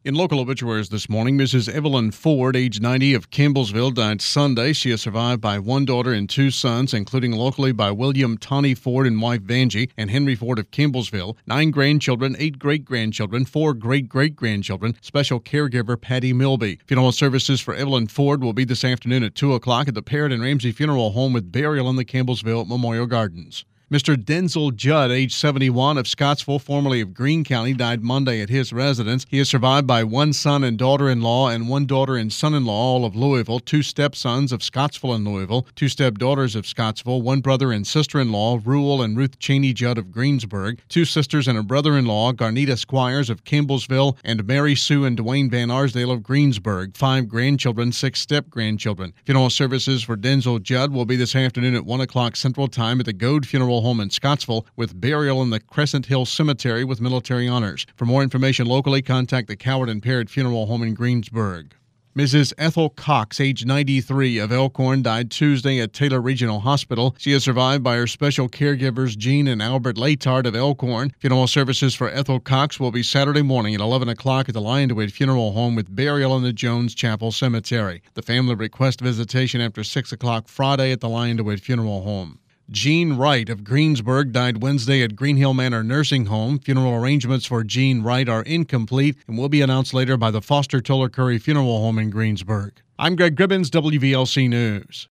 In local obituaries this morning, Mrs. Evelyn Ford, age 90, of Campbellsville, died Sunday. She is survived by one daughter and two sons, including locally by William Tawny Ford and wife Vanjie, and Henry Ford of Campbellsville, 9 grandchildren, 8 great-grandchildren, 4 great-great-grandchildren, special caregiver Patty Milby. Funeral services for Evelyn Ford will be this afternoon at 2 o'clock at the Parrott and Ramsey Funeral Home with burial in the Campbellsville Memorial Gardens. Mr. Denzel Judd, age 71, of Scottsville, formerly of Greene County, died Monday at his residence. He is survived by one son and daughter-in-law and one daughter and son-in-law, all of Louisville, 2 stepsons of Scottsville and Louisville, 2 stepdaughters of Scottsville, 1 brother and sister-in-law, Rule and Ruth Cheney Judd of Greensburg, 2 sisters and a brother-in-law, Garnita Squires of Campbellsville, and Mary Sue and Dwayne Van Arsdale of Greensburg, 5 grandchildren, 6 step-grandchildren. Funeral services for Denzel Judd will be this afternoon at 1 o'clock Central Time at the Goad Funeral Home in Scottsville, with burial in the Crescent Hill Cemetery with military honors. For more information locally, contact the Coward and Parrott Funeral Home in Greensburg. Mrs. Ethel Cox, age 93, of Elkhorn, died Tuesday at Taylor Regional Hospital. She is survived by her special caregivers Jean and Albert Latard of Elkhorn. Funeral services for Ethel Cox will be Saturday morning at 11 o'clock at the Liondewitt Funeral Home with burial in the Jones Chapel Cemetery. The family request visitation after 6 o'clock Friday at the Liondewitt Funeral Home. Jean Wright of Greensburg died Wednesday at Green Hill Manor Nursing Home. Funeral arrangements for Jean Wright are incomplete and will be announced later by the Foster Toller Curry Funeral Home in Greensburg. I'm Greg Gribbins, WVLC News.